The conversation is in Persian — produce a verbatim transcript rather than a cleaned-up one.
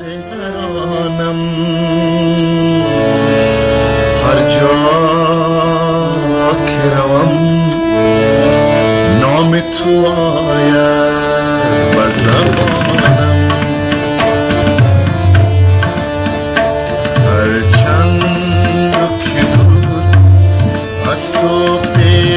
دگرانم هر جا که روم نام تو آید و زبانم هر چند که دور از تو